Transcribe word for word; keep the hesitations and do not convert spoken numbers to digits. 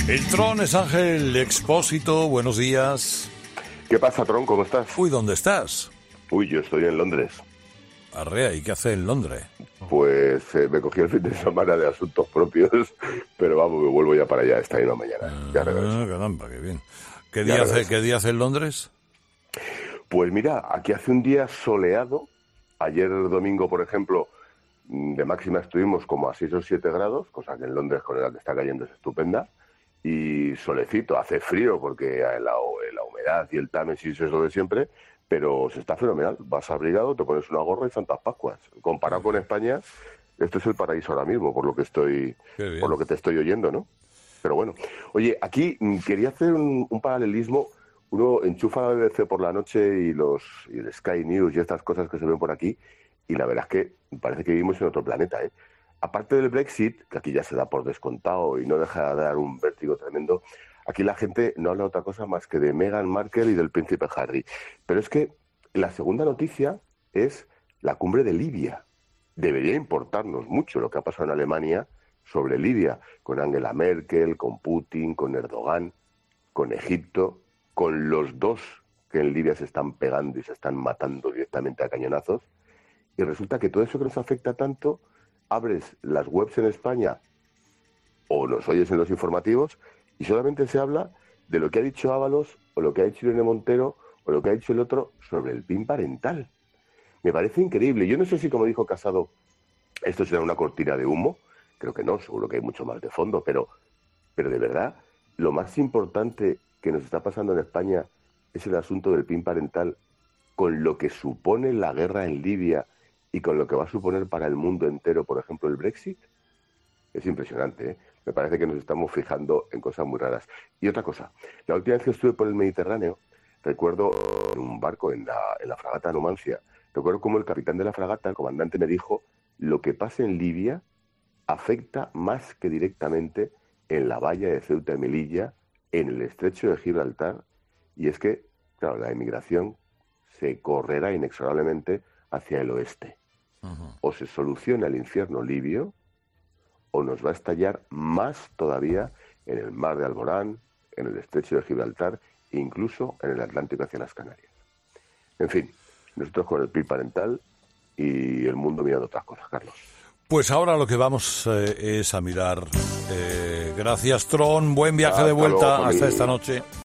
El Tron es Ángel Expósito, buenos días. ¿Qué pasa, Tron? ¿Cómo estás? Uy, ¿dónde estás? Uy, yo estoy en Londres. Arrea, ¿y qué hace en Londres? Pues eh, me cogí el fin de semana de asuntos propios, pero vamos, me vuelvo ya para allá esta misma mañana. Ah, ya regreso. caramba, qué bien. ¿Qué Ya día, hace, regreso. ¿Qué día hace en Londres? Pues mira, aquí hace un día soleado. Ayer domingo, por ejemplo, de máxima estuvimos como a seis o siete grados, cosa que en Londres con la que está cayendo es estupenda. Y solecito, hace frío porque la, la humedad y el Támesis es lo de siempre, pero se está fenomenal. Vas abrigado, te pones una gorra y Santas Pascuas. Comparado con España, esto es el paraíso ahora mismo, por lo que estoy, por lo que te estoy oyendo, ¿no? Pero bueno, oye, aquí quería hacer un, un paralelismo. Uno enchufa la B B C por la noche y los y el Sky News y estas cosas que se ven por aquí, y la verdad es que parece que vivimos en otro planeta, ¿eh? Aparte del Brexit, que aquí ya se da por descontado y no deja de dar un vértigo tremendo, aquí la gente no habla de otra cosa más que de Meghan Markle y del príncipe Harry. Pero es que la segunda noticia es la cumbre de Libia. Debería importarnos mucho lo que ha pasado en Alemania sobre Libia, con Angela Merkel, con Putin, con Erdogan, con Egipto, con los dos que en Libia se están pegando y se están matando directamente a cañonazos. Y resulta que todo eso que nos afecta tanto, abres las webs en España o los oyes en los informativos y solamente se habla de lo que ha dicho Ábalos o lo que ha dicho Irene Montero o lo que ha dicho el otro sobre el P I N parental. Me parece increíble. Yo no sé si, como dijo Casado, esto será una cortina de humo. Creo que no, seguro que hay mucho más de fondo, pero, pero de verdad, lo más importante que nos está pasando en España es el asunto del P I N parental, con lo que supone la guerra en Libia y con lo que va a suponer para el mundo entero, por ejemplo, el Brexit. Es impresionante, ¿eh? Me parece que nos estamos fijando en cosas muy raras. Y otra cosa, la última vez que estuve por el Mediterráneo, recuerdo en un barco en la, en la fragata Numancia, recuerdo cómo el capitán de la fragata, el comandante, me dijo: lo que pasa en Libia afecta más que directamente en la valla de Ceuta y Melilla, en el estrecho de Gibraltar, y es que, claro, la emigración se correrá inexorablemente hacia el oeste. Uh-huh. O se soluciona el infierno libio, o nos va a estallar más todavía en el mar de Alborán, en el estrecho de Gibraltar, e incluso en el Atlántico hacia las Canarias. En fin, nosotros con el P I B parental y el mundo mirando otras cosas, Carlos. Pues ahora lo que vamos eh, es a mirar. Eh, gracias, Tron. Buen viaje hasta de vuelta. Luego, hasta esta noche.